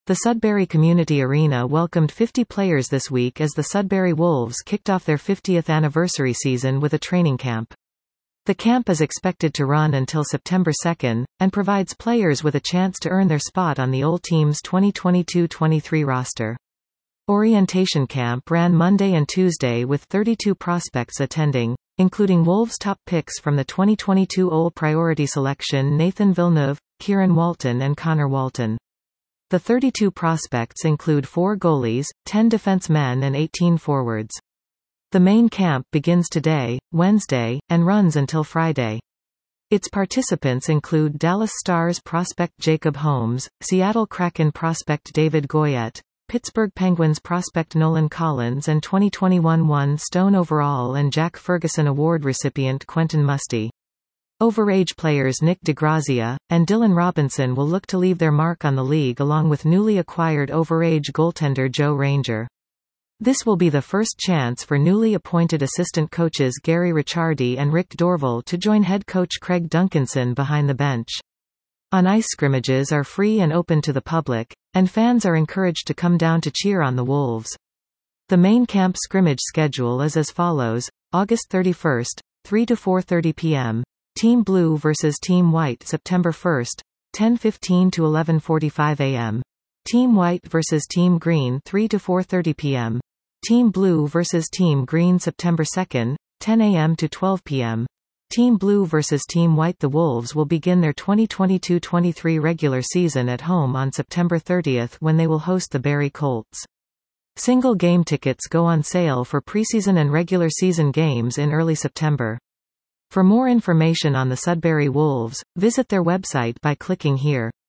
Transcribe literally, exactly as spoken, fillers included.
The Sudbury Community Arena welcomed fifty players this week as the Sudbury Wolves kicked off their fiftieth anniversary season with a training camp. The camp is expected to run until September second, and provides players with a chance to earn their spot on the old team's twenty twenty-two twenty-three roster. Orientation camp ran Monday and Tuesday with thirty-two prospects attending, including Wolves top picks from the twenty twenty-two O L Priority Selection Nathan Villeneuve, Kieran Walton and Connor Walton. The thirty-two prospects include four goalies, ten defensemen and eighteen forwards. The main camp begins today, Wednesday, and runs until Friday. Its participants include Dallas Stars prospect Jacob Holmes, Seattle Kraken prospect David Goyette, Pittsburgh Penguins prospect Nolan Collins and twenty twenty-one one Stone overall and Jack Ferguson Award recipient Quentin Musty. Overage players Nick DeGrazia, and Dylan Robinson will look to leave their mark on the league along with newly acquired overage goaltender Joe Ranger. This will be the first chance for newly appointed assistant coaches Gary Ricciardi and Rick Dorval to join head coach Craig Duncanson behind the bench. On-ice scrimmages are free and open to the public, and fans are encouraged to come down to cheer on the Wolves. The main camp scrimmage schedule is as follows: August thirty-first, three to four thirty p m Team Blue versus Team White September first, ten fifteen to eleven forty-five a m Team White versus Team Green three to four thirty p m Team Blue versus Team Green September second, ten a m to twelve p m Team Blue versus Team White. The Wolves will begin their twenty twenty-two twenty-three regular season at home on September thirtieth when they will host the Barrie Colts. Single game tickets go on sale for preseason and regular season games in early September. For more information on the Sudbury Wolves, visit their website by clicking here.